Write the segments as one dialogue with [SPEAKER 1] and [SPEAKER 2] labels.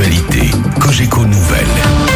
[SPEAKER 1] l'actualité. Cogeco Nouvelles.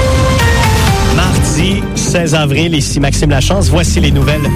[SPEAKER 2] Mardi 16 avril, ici Maxime Lachance, voici les nouvelles.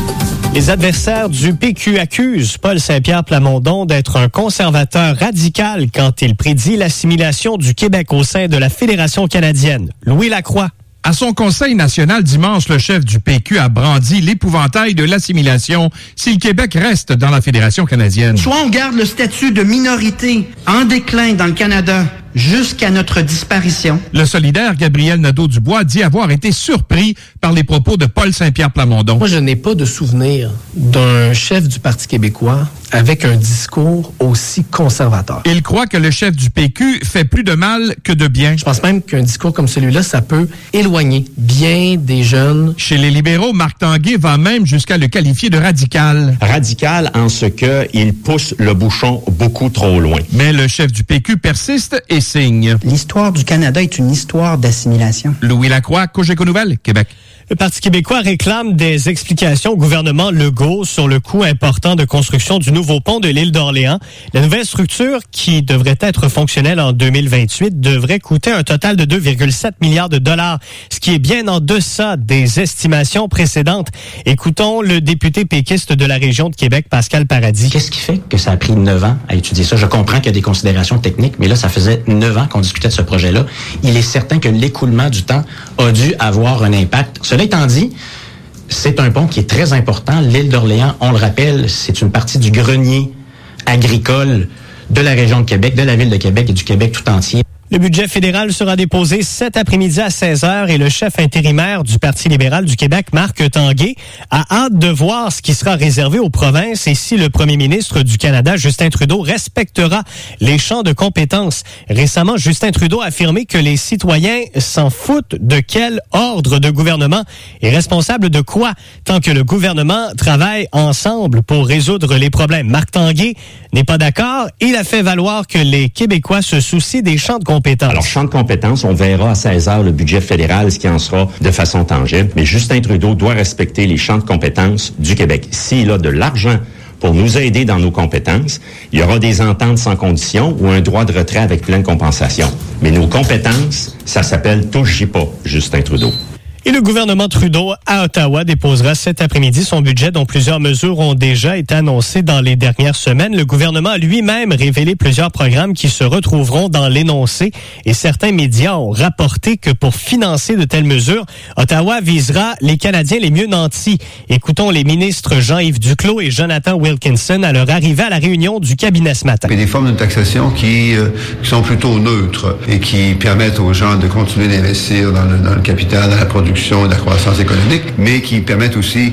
[SPEAKER 2] Les adversaires du PQ accusent Paul Saint-Pierre Plamondon d'être un conservateur radical quand il prédit l'assimilation du Québec au sein de la Fédération canadienne. Louis Lacroix.
[SPEAKER 3] À son conseil national dimanche, le chef du PQ a brandi l'épouvantail de l'assimilation si le Québec reste dans la Fédération canadienne.
[SPEAKER 4] Soit on garde le statut de minorité en déclin dans le Canada jusqu'à notre disparition.
[SPEAKER 3] Le solidaire Gabriel Nadeau-Dubois dit avoir été surpris par les propos de Paul Saint-Pierre Plamondon.
[SPEAKER 5] Moi, je n'ai pas de souvenir d'un chef du Parti québécois avec un discours aussi conservateur.
[SPEAKER 3] Il croit que le chef du PQ fait plus de mal que de bien.
[SPEAKER 5] Je pense même qu'un discours comme celui-là, ça peut éloigner bien des jeunes.
[SPEAKER 3] Chez les libéraux, Marc Tanguay va même jusqu'à le qualifier de radical.
[SPEAKER 6] Radical en ce qu'il pousse le bouchon beaucoup trop loin.
[SPEAKER 3] Mais le chef du PQ persiste et signe.
[SPEAKER 4] L'histoire du Canada est une histoire d'assimilation.
[SPEAKER 3] Louis Lacroix, Cogeco Nouvelles, Québec.
[SPEAKER 2] Le Parti québécois réclame des explications au gouvernement Legault sur le coût important de construction du nouveau pont de l'île d'Orléans. La nouvelle structure, qui devrait être fonctionnelle en 2028, devrait coûter un total de 2,7 milliards de dollars, ce qui est bien en deçà des estimations précédentes. Écoutons le député péquiste de la région de Québec, Pascal Paradis.
[SPEAKER 7] Qu'est-ce qui fait que ça a pris 9 ans à étudier ça? Je comprends qu'il y a des considérations techniques, mais là, ça faisait 9 ans qu'on discutait de ce projet-là. Il est certain que l'écoulement du temps a dû avoir un impact. Cela étant dit, c'est un pont qui est très important. L'île d'Orléans, on le rappelle, c'est une partie du grenier agricole de la région de Québec, de la ville de Québec et du Québec tout entier.
[SPEAKER 2] Le budget fédéral sera déposé cet après-midi à 16h et le chef intérimaire du Parti libéral du Québec, Marc Tanguay, a hâte de voir ce qui sera réservé aux provinces et si le premier ministre du Canada, Justin Trudeau, respectera les champs de compétences. Récemment, Justin Trudeau a affirmé que les citoyens s'en foutent de quel ordre de gouvernement est responsable de quoi, tant que le gouvernement travaille ensemble pour résoudre les problèmes. Marc Tanguay n'est pas d'accord. Il a fait valoir que les Québécois se soucient des champs de compétences.
[SPEAKER 6] Alors, champ de compétences, on verra à 16h le budget fédéral, ce qui en sera de façon tangible. Mais Justin Trudeau doit respecter les champs de compétences du Québec. S'il a de l'argent pour nous aider dans nos compétences, il y aura des ententes sans condition ou un droit de retrait avec pleine compensation. Mais nos compétences, ça s'appelle touche-y pas, Justin Trudeau.
[SPEAKER 2] Et le gouvernement Trudeau à Ottawa déposera cet après-midi son budget dont plusieurs mesures ont déjà été annoncées dans les dernières semaines. Le gouvernement a lui-même révélé plusieurs programmes qui se retrouveront dans l'énoncé et certains médias ont rapporté que pour financer de telles mesures, Ottawa visera les Canadiens les mieux nantis. Écoutons les ministres Jean-Yves Duclos et Jonathan Wilkinson à leur arrivée à la réunion du cabinet ce matin.
[SPEAKER 8] Il y a des formes de taxation qui sont plutôt neutres et qui permettent aux gens de continuer d'investir dans le capital, dans la production et de la croissance économique, mais qui permettent aussi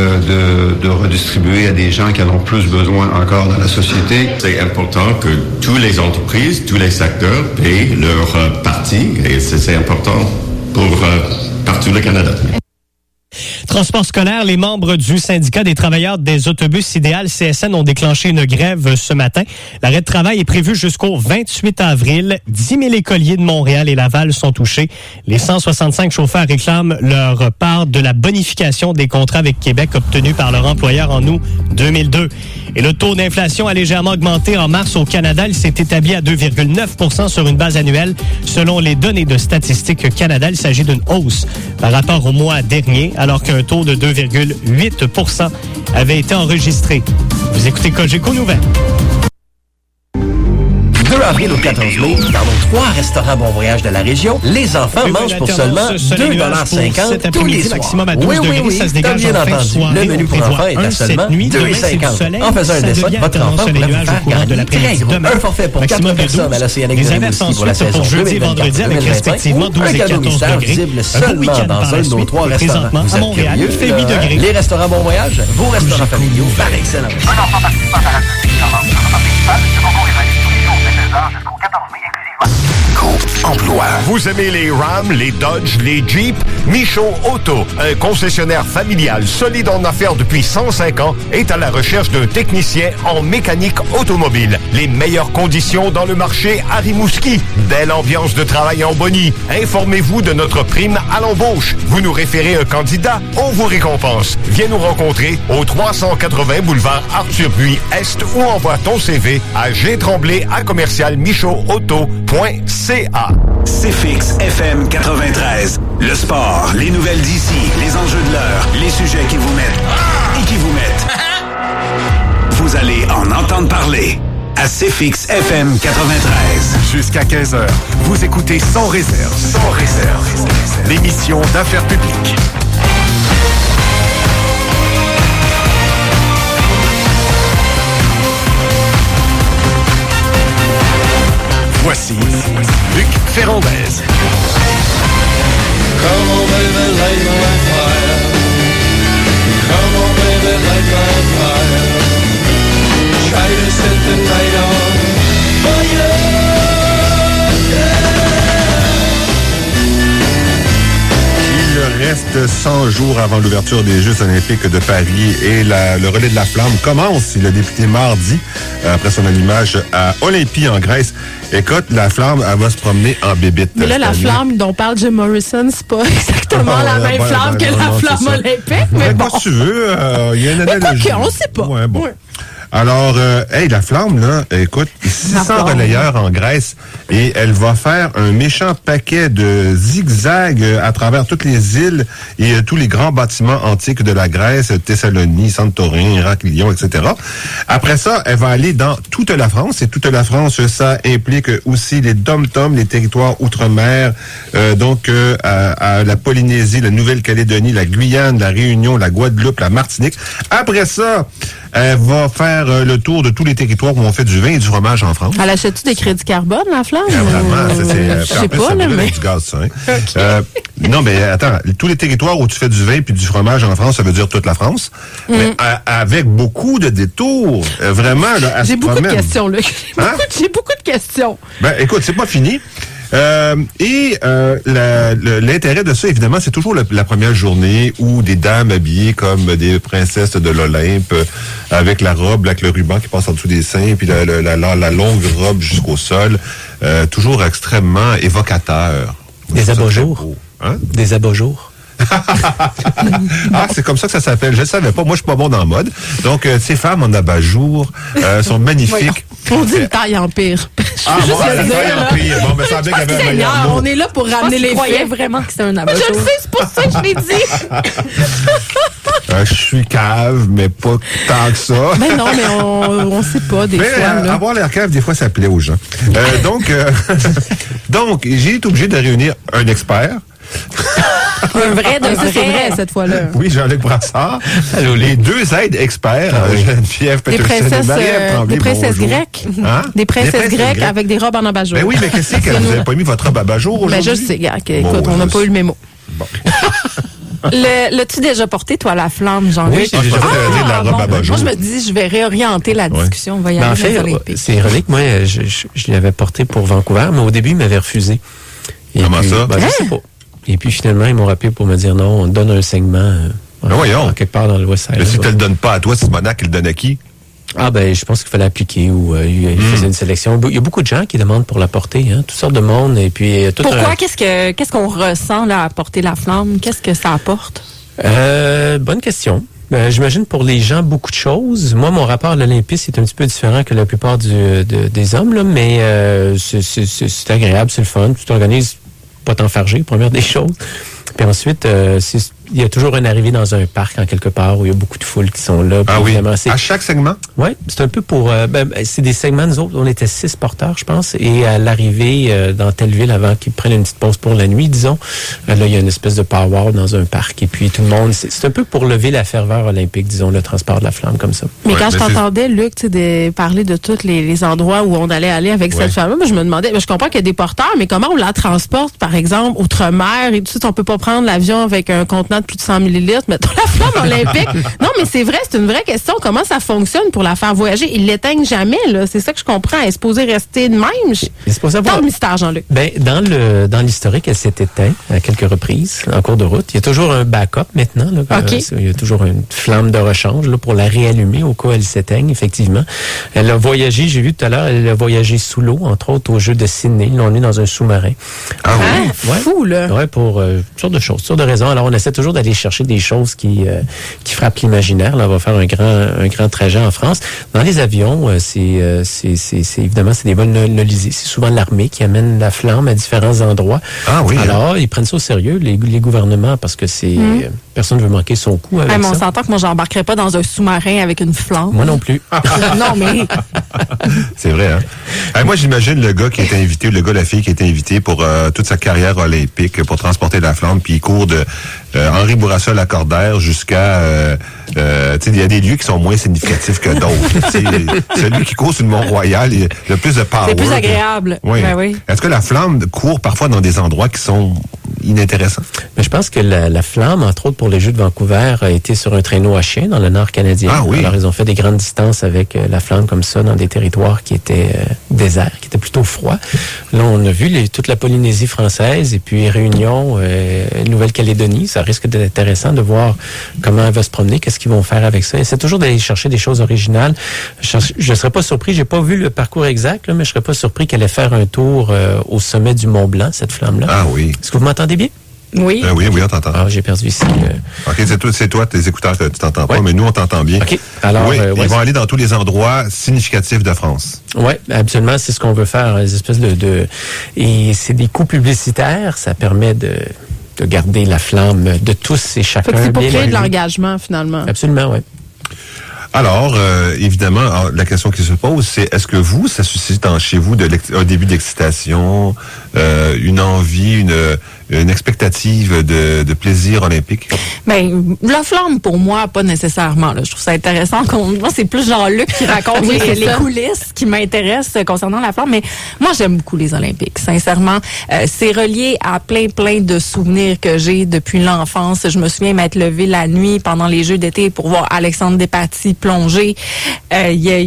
[SPEAKER 8] de redistribuer à des gens qui en ont plus besoin encore dans la société.
[SPEAKER 9] C'est important que toutes les entreprises, tous les secteurs payent leur partie et c'est important pour partout le Canada.
[SPEAKER 2] Transport scolaire, les membres du syndicat des travailleurs des autobus Idéal CSN ont déclenché une grève ce matin. L'arrêt de travail est prévu jusqu'au 28 avril. 10 000 écoliers de Montréal et Laval sont touchés. Les 165 chauffeurs réclament leur part de la bonification des contrats avec Québec obtenus par leur employeur en août 2002. Et le taux d'inflation a légèrement augmenté en mars au Canada. Il s'est établi à 2,9 % sur une base annuelle. Selon les données de Statistique Canada, il s'agit d'une hausse par rapport au mois dernier, alors qu'un taux de 2,8 % avait été enregistré. Vous écoutez Cogeco Nouvelles.
[SPEAKER 10] 2 avril au 14 mai, dans nos 3 restaurants Bon Voyage de la région, les enfants mangent pour seulement 2,50 $, tous les soirs. Oui, t'as bien entendu. Le menu pour enfants est à seulement 2,50 $. En faisant un dessin, votre enfant pourrait vous faire gagner très gros. Un forfait pour 4 personnes à l'Océanique de Rimouski pour la saison 2024-2025 ou un cadeau mystère visible seulement dans un de nos 3 restaurants. Vous êtes curieux? Les restaurants Bon Voyage, vos restaurants familiaux par excellence.
[SPEAKER 11] Un enfant participant à la jusqu'au 14 mai exclusivement. Co-emploi.
[SPEAKER 1] québécois. Vous aimez les Ram, les Dodge, les Jeep? Michaud Auto, un concessionnaire familial solide en affaires depuis 105 ans, est à la recherche d'un technicien en mécanique automobile. Les meilleures conditions dans le marché à Rimouski. Belle ambiance de travail en Bonnie. Informez-vous de notre prime à l'embauche. Vous nous référez un candidat, on vous récompense. Viens nous rencontrer au 380 boulevard Arthur-Buis-Est ou envoie ton CV à gtremblay@commercialmichaudauto.ca.
[SPEAKER 11] CFX FM 93. Le sport, les nouvelles d'ici, les enjeux de l'heure, les sujets qui vous mettent et qui vous mettent. Vous allez en entendre parler à CFX FM 93.
[SPEAKER 1] Jusqu'à 15h, vous écoutez Sans réserve. Sans réserve. L'émission d'affaires publiques. Voici Luc Ferrandez.
[SPEAKER 12] Come on baby, light my fire. Come on baby, light my fire. Try to set the night on fire.
[SPEAKER 13] Il reste 100 jours avant l'ouverture des Jeux olympiques de Paris et le relais de la flamme commence. Il a débuté mardi après son allumage à Olympie en Grèce. Écoute, la flamme, elle va se promener en bébite.
[SPEAKER 14] Mais là, la flamme dont parle Jim Morrison, c'est pas exactement la même flamme que la flamme olympique, mais bon.
[SPEAKER 13] Moi, si tu veux, il y a une analogie.
[SPEAKER 14] Mais on sait pas.
[SPEAKER 13] Ouais, bon. Ouais. Alors, la flamme, là, écoute, 600 relayeurs en Grèce et elle va faire un méchant paquet de zigzags à travers toutes les îles et tous les grands bâtiments antiques de la Grèce, Thessalonique, Santorin, Héraclion, etc. Après ça, elle va aller dans toute la France et toute la France, ça implique aussi les dom-toms, les territoires outre-mer, à la Polynésie, la Nouvelle-Calédonie, la Guyane, la Réunion, la Guadeloupe, la Martinique. Après ça, elle va faire le tour de tous les territoires où on fait du vin et du fromage en France.
[SPEAKER 14] Elle achète-tu des crédits carbone, la flamme?
[SPEAKER 13] Vraiment,
[SPEAKER 14] je sais pas, là, mais...
[SPEAKER 13] du gaz, ça, hein? Okay. Non, mais attends, tous les territoires où tu fais du vin puis du fromage en France, ça veut dire toute la France. Mais avec beaucoup de détours, vraiment, là,
[SPEAKER 14] j'ai beaucoup de questions, Luc. J'ai beaucoup de questions.
[SPEAKER 13] Ben, écoute, c'est pas fini. L'intérêt de ça, évidemment, c'est toujours la première journée où des dames habillées comme des princesses de l'Olympe, avec la robe, avec le ruban qui passe en dessous des seins, puis la longue robe jusqu'au sol, toujours extrêmement évocateur.
[SPEAKER 2] Des abat-jours. Hein? Des abat-jours.
[SPEAKER 13] Ah, c'est comme ça que ça s'appelle. Je ne savais pas. Moi, je suis pas bon dans la mode. Donc, ces femmes en abat-jour sont magnifiques.
[SPEAKER 14] On dit une taille en pire.
[SPEAKER 13] Ah, bon, la taille en pire. Bon, mais ça semblait qu'il y avait un meilleur mot.
[SPEAKER 14] On est là pour ramener les faits. Je croyais vraiment que c'était un abat-jour. Je le sais, c'est pour ça que je l'ai dit.
[SPEAKER 13] Je suis cave, mais pas tant que ça.
[SPEAKER 14] Mais non, mais on sait pas des fois.
[SPEAKER 13] Avoir l'air cave, des fois, ça plaît aux gens. Donc, j'ai été obligé de réunir un expert.
[SPEAKER 14] Un vrai de vrai cette fois-là.
[SPEAKER 13] Oui, Jean-Luc Brassard. Allô, les deux aides experts, Geneviève Peterson et Marie-Ève Tremblay.
[SPEAKER 14] Des princesses grecques. Hein? Des princesses grecques avec des robes en abat-jour.
[SPEAKER 13] Ben oui, mais qu'est-ce que vous n'avez pas mis votre robe abat-jour aujourd'hui?
[SPEAKER 14] Ben je sais, écoute, on n'a pas eu le mémo.
[SPEAKER 13] Bon.
[SPEAKER 14] L'as-tu déjà porté, toi, la flamme, Jean-Luc?
[SPEAKER 13] Oui, j'ai déjà porté la robe abat-jour.
[SPEAKER 14] Moi, je me dis, je vais réorienter la discussion. On va y aller
[SPEAKER 2] en fait, c'est ironique. Moi, je l'avais porté pour Vancouver, mais au début, il m'avait refusé.
[SPEAKER 13] Comment ça?
[SPEAKER 2] Ben, je sais pas. Et puis, finalement, ils m'ont rappelé pour me dire non, on donne un segment quelque part dans le West Side.
[SPEAKER 13] Mais si tu ne le donnes pas à toi, Simonac, il le donne à qui?
[SPEAKER 2] Ah, ben, je pense qu'il fallait appliquer ou il faisait une sélection. Il y a beaucoup de gens qui demandent pour la porter, hein, toutes sortes de monde. Et puis,
[SPEAKER 14] pourquoi? Qu'est-ce qu'on ressent là, à porter la flamme? Qu'est-ce que ça apporte?
[SPEAKER 2] Bonne question. J'imagine pour les gens, beaucoup de choses. Moi, mon rapport à l'Olympisme est un petit peu différent que la plupart des hommes, là, mais c'est agréable, c'est le fun. Tu t'organises pas t'enfarger, première des choses. Puis ensuite, il y a toujours une arrivée dans un parc, en quelque part, où il y a beaucoup de foules qui sont là.
[SPEAKER 13] Ah oui, à chaque segment?
[SPEAKER 2] Oui, c'est un peu pour... c'est des segments, nous autres, on était 6 porteurs, je pense, et à l'arrivée dans telle ville, avant qu'ils prennent une petite pause pour la nuit, disons, là, il y a une espèce de power dans un parc, et puis tout le monde... C'est un peu pour lever la ferveur olympique, disons, le transport de la flamme, comme ça.
[SPEAKER 14] Mais quand je t'entendais, Luc, parler de tous les endroits où on allait aller avec cette femme-là, moi, je me demandais, je comprends qu'il y a des porteurs, mais comment on la transporte, par exemple, outre-mer, et tout de suite, on peut pas prendre l'avion avec un contenant de plus de 100 millilitres, mettons la flamme olympique. Non, mais c'est vrai, c'est une vraie question. Comment ça fonctionne pour la faire voyager? Ils l'éteignent jamais, là. C'est ça que je comprends. Elle est supposée rester de même. Tant de mystère, Jean-Luc.
[SPEAKER 15] Ben, dans l'historique, elle s'est éteinte à quelques reprises en cours de route. Il y a toujours un backup maintenant. Là,
[SPEAKER 14] okay.
[SPEAKER 15] Il y a toujours une flamme de rechange là, pour la réallumer au cas où elle s'éteigne, effectivement. Elle a voyagé, j'ai vu tout à l'heure, elle a voyagé sous l'eau, entre autres au jeu de Sydney. Là, on est dans un sous-marin.
[SPEAKER 14] Ah oui? Fou, là.
[SPEAKER 15] Ouais, pour toutes sortes de choses, toutes sortes de raisons. Alors, on essaie toujours d'aller chercher des choses qui frappent l'imaginaire. Là, on va faire un grand trajet en France. Dans les avions, c'est évidemment, c'est des vols nolisés. C'est souvent l'armée qui amène la flamme à différents endroits.
[SPEAKER 13] Ah oui.
[SPEAKER 15] Alors, ils prennent ça au sérieux, les gouvernements, parce que c'est personne ne veut manquer son coup avec ça.
[SPEAKER 14] On s'entend que moi, j'embarquerais pas dans un sous-marin avec une flamme.
[SPEAKER 15] Moi non plus.
[SPEAKER 14] Non, mais...
[SPEAKER 13] C'est vrai, hein? Moi, j'imagine le gars qui est invité, la fille qui est invitée pour toute sa carrière olympique pour transporter la flamme, puis il court de Henri Bourassa-Lacordaire jusqu'à... il y a des lieux qui sont moins significatifs que d'autres. Celui qui court sur le Mont-Royal, il a le plus de power.
[SPEAKER 14] C'est plus agréable.
[SPEAKER 13] Oui.
[SPEAKER 14] Ben oui.
[SPEAKER 13] Est-ce que la flamme court parfois dans des endroits qui sont inintéressants?
[SPEAKER 15] Mais je pense que la flamme, entre autres pour les Jeux de Vancouver, a été sur un traîneau à chien dans le nord canadien.
[SPEAKER 13] Ah oui.
[SPEAKER 15] Alors, ils ont fait des grandes distances avec la flamme comme ça dans des territoires qui étaient déserts, qui étaient plutôt froids. Là, on a vu toute la Polynésie française et puis Réunion, Nouvelle-Calédonie. Ça risque d'être intéressant de voir comment elle va se promener, qu'est-ce qu'ils vont faire avec ça. Et c'est toujours d'aller chercher des choses originales. Je serais pas surpris, j'ai pas vu le parcours exact, là, mais je serais pas surpris qu'elle allait faire un tour au sommet du Mont Blanc, cette flamme-là.
[SPEAKER 13] Ah oui.
[SPEAKER 15] Est-ce que vous m'entendez bien?
[SPEAKER 14] Oui.
[SPEAKER 13] Oui, on t'entend.
[SPEAKER 15] Ah, j'ai perdu ici.
[SPEAKER 13] OK, c'est toi, tes écouteurs, tu t'entends pas, mais nous, on t'entend bien.
[SPEAKER 15] OK. Alors,
[SPEAKER 13] oui, ils vont aller dans tous les endroits significatifs de France.
[SPEAKER 15] Oui, absolument, c'est ce qu'on veut faire, des espèces et c'est des coûts publicitaires, ça permet de garder la flamme de tous et chacun.
[SPEAKER 14] C'est pour créer de l'engagement, finalement.
[SPEAKER 15] Absolument, oui.
[SPEAKER 13] Alors, évidemment, la question qui se pose, c'est est-ce que ça suscite chez vous un début d'excitation, une envie, une expectative de plaisir olympique?
[SPEAKER 16] Ben, la flamme, pour moi, pas nécessairement. Là. Je trouve ça intéressant. Moi, c'est plus Jean-Luc qui raconte les coulisses qui m'intéressent concernant la flamme. Mais moi, j'aime beaucoup les Olympiques, sincèrement. C'est relié à plein de souvenirs que j'ai depuis l'enfance. Je me souviens m'être levée la nuit pendant les Jeux d'été pour voir Alexandre Despatie plonger. C'est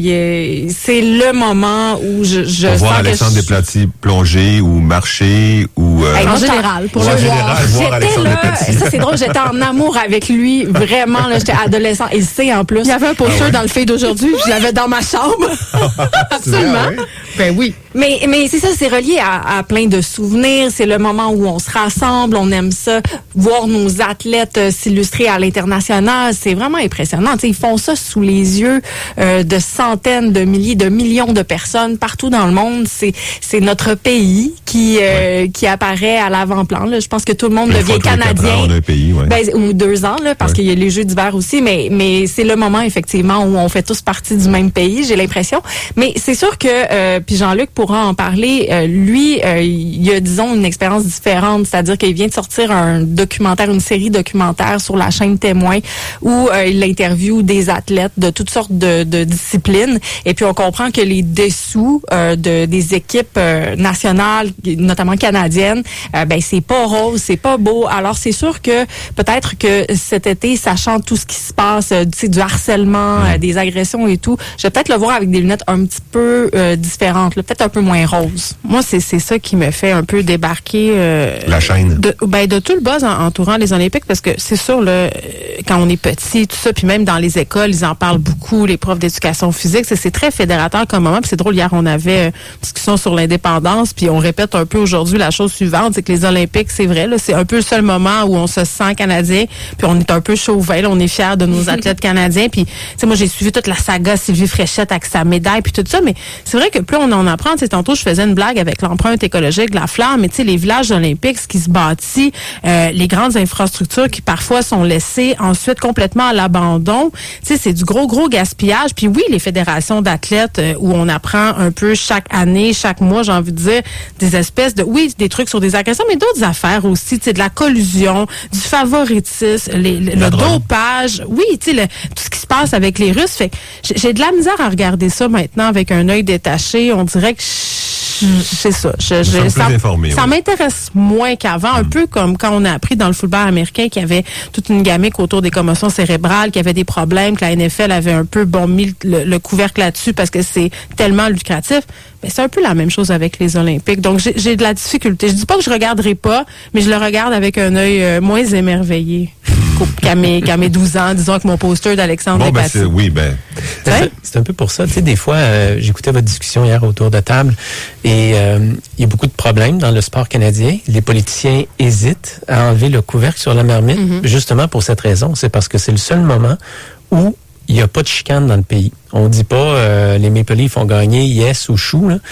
[SPEAKER 16] le moment où je
[SPEAKER 13] pour voir Alexandre Despatie plonger ou marcher ou...
[SPEAKER 16] en général. Pour le voir. J'étais là, ça c'est drôle, j'étais en amour avec lui, vraiment, là, j'étais adolescent, il sait en plus.
[SPEAKER 14] Il y avait un poster dans le fait d'aujourd'hui, je l'avais dans ma chambre. Absolument.
[SPEAKER 13] Oui.
[SPEAKER 14] Ben oui.
[SPEAKER 16] Mais c'est ça, c'est relié à plein de souvenirs, c'est le moment où on se rassemble, on aime ça, voir nos athlètes s'illustrer à l'international, c'est vraiment impressionnant. T'sais, ils font ça sous les yeux de centaines de milliers, de millions de personnes partout dans le monde. C'est notre pays qui apparaît à l'avant-plan. Là. Je pense que tout le monde devient canadien. Ou 2 ans, là, parce qu'il y a les Jeux d'hiver aussi, mais c'est le moment effectivement où on fait tous partie du même pays, j'ai l'impression. Mais c'est sûr que, puis Jean-Luc pourra en parler, lui, il a, disons, une expérience différente, c'est-à-dire qu'il vient de sortir une série documentaire sur la chaîne Témoin où il interviewe des athlètes de toutes sortes de disciplines. Et puis on comprend que les dessous des équipes nationales, notamment canadiennes, ben c'est pas rose, c'est pas beau. Alors c'est sûr que peut-être que cet été, sachant tout ce qui se passe, du harcèlement, des agressions et tout, je vais peut-être le voir avec des lunettes un petit peu différentes, peut-être un peu moins roses.
[SPEAKER 14] Moi, c'est ça qui me fait un peu débarquer
[SPEAKER 13] la chaîne.
[SPEAKER 14] De tout le buzz entourant les Olympiques, parce que c'est sûr, là, quand on est petit, tout ça, puis même dans les écoles, ils en parlent beaucoup, les profs d'éducation physique, c'est très fédérateur comme moment. Puis c'est drôle, hier, on avait une discussion sur l'indépendance, puis on répète un peu aujourd'hui la chose suivante, c'est que les Olympiques, c'est vrai, là, c'est un peu le seul moment où on se sent canadien, puis on est un peu chauvin, là, on est fiers de nos athlètes canadiens. Puis, tu sais, moi, j'ai suivi toute la saga Sylvie Fréchette avec sa médaille, puis tout ça, mais c'est vrai que plus on en apprend, tu sais, tantôt, je faisais une blague avec l'empreinte écologique de la flamme, mais tu sais, les villages olympiques, ce qui se bâtit, les grandes infrastructures qui parfois sont laissées ensuite complètement à l'abandon, tu sais, c'est du gros gaspillage. Puis oui, les fédérations d'athlètes où on apprend un peu chaque année, chaque mois, j'ai envie de dire, des espèces de, des trucs sur des agressions, mais d'autres affaires aussi, tu sais, de la collusion, du favoritisme, le dopage, tu sais, tout ce qui se passe avec les Russes. Fait que j'ai de la misère à regarder ça maintenant avec un œil détaché. On dirait que c'est ça.
[SPEAKER 13] Ça
[SPEAKER 14] m'intéresse moins qu'avant, un peu comme quand on a appris dans le football américain qu'il y avait toute une gamique autour des commotions cérébrales, qu'il y avait des problèmes, que la NFL avait un peu mis le couvercle là-dessus parce que c'est tellement lucratif. Mais c'est un peu la même chose avec les Olympiques. Donc, j'ai de la difficulté. Je dis pas que je regarderai pas, mais je le regarde avec un œil moins émerveillé qu'à mes 12 ans, disons, avec mon poster d'Alexandre Despatie.
[SPEAKER 15] C'est un peu pour ça. Tu sais, des fois, j'écoutais votre discussion hier autour de table et il y a beaucoup de problèmes dans le sport canadien. Les politiciens hésitent à enlever le couvercle sur la marmite, justement pour cette raison. C'est parce que c'est le seul moment où il n'y a pas de chicane dans le pays. On dit pas les Maple Leafs ont gagné yes ou chou. Là.